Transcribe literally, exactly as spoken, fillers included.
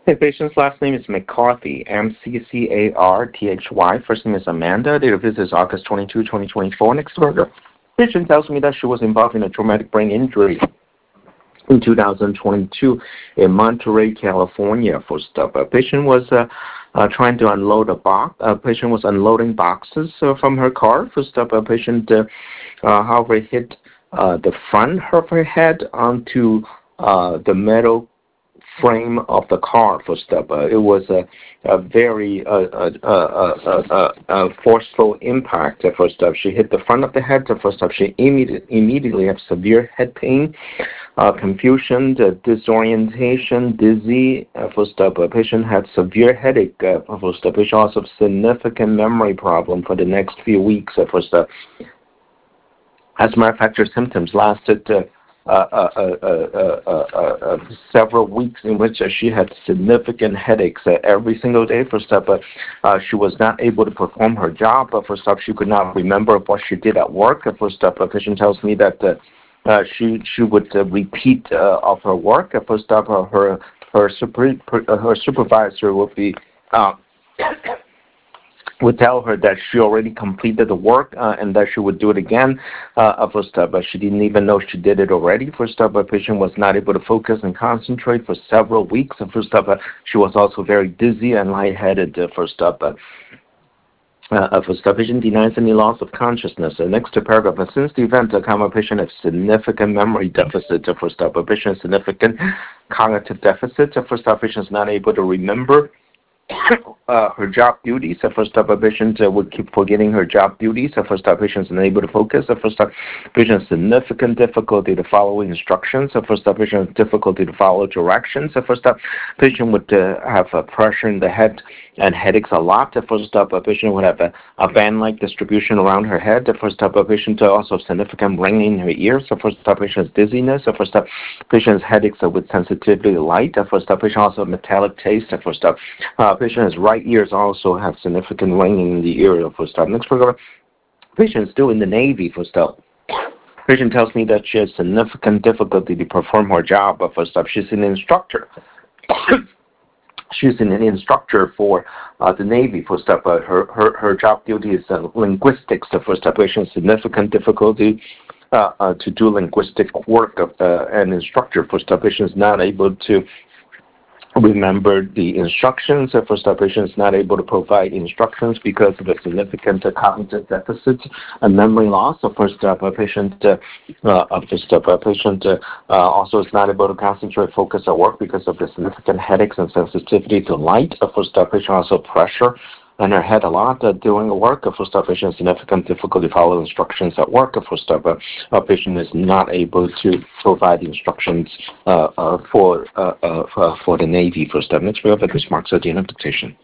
The patient's last name is McCarthy, M C C A R T H Y. First name is Amanda. Date of visit is August twenty-second, twenty twenty-four. Next order. Patient tells me that she was involved in a traumatic brain injury in two thousand twenty-two in Monterey, California. For stuff, a patient was uh, uh, trying to unload a box. A patient was unloading boxes uh, from her car. For stuff, a patient, uh, uh, however, hit uh, the front of her head onto uh, the metal frame of the car. For stuff, uh, it was a, a very uh, uh, uh, uh, uh, uh, forceful impact. Uh, for stuff, she hit the front of the head. Uh, for stuff, she immediately immediately have severe head pain. Uh, confusion, uh, disorientation, dizzy. Uh, for stuff, a patient had severe headache. Uh, for stuff, patient also have significant memory problem for the next few weeks. Uh, for stuff, as a matter of fact, her symptoms lasted uh, uh, uh, uh, uh, uh, uh, several weeks, in which uh, she had significant headaches uh, every single day. For stuff, but uh, she was not able to perform her job. Uh, for stuff, she could not remember what she did at work. Uh, for stuff, a patient tells me that. Uh, Uh, she she would uh, repeat uh, of her work. Uh, first up, uh, her her super, uh, her supervisor would be uh, would tell her that she already completed the work uh, and that she would do it again. Uh, first up, but she didn't even know she did it already. First up, a patient was not able to focus and concentrate for several weeks. And first up, uh, she was also very dizzy and lightheaded. Uh, first up. Uh, Uh, for stuff, patient denies any loss of consciousness. Uh, next to paragraph, uh, since the event, a common patient has significant memory deficit. Uh, for stuff, a patient has significant cognitive deficit. Uh, for stuff, patient is not able to remember uh, her job duties. Uh, first up, a patient uh, would keep forgetting her job duties. Uh, first up, patient is unable to focus. Uh, first up, patient has significant difficulty to follow instructions. Uh, first up, patient has difficulty to follow directions. Uh, first up, patient would uh, have uh, pressure in the head and headaches a lot. The first up, a patient would have a, a band-like distribution around her head. The first up, a patient uh, also significant ringing in her ears. The first up, patient has dizziness. The first up, patient's headaches uh, with sensitivity to light. The first up, patient also metallic taste. The first up, uh, patient's right ears also have significant ringing in the ear. The first up, next program, patient is still in the Navy. First up. Patient tells me that she has significant difficulty to perform her job. But first up, she's an instructor. She's an instructor for uh, the Navy. For stuff, uh, her, her her job duty is uh, linguistics. The first step, patient significant difficulty uh, uh, to do linguistic work. Of uh, an instructor for stuff, patient is not able to remember the instructions. Uh, for stuff, patient is not able to provide instructions because of a significant uh, cognitive deficit and memory loss. So first step, a patient uh, uh, first step, a patient uh, uh, also is not able to concentrate, focus at work because of the significant headaches and sensitivity to light. Uh, first step, patient also pressure on her head a lot uh, during work. Uh, first step, patient significant difficulty following instructions at work. Uh, first step, uh, a patient is not able to provide instructions uh, uh, for, uh, uh, for for the Navy. First step, next we have this marks at the end of dictation.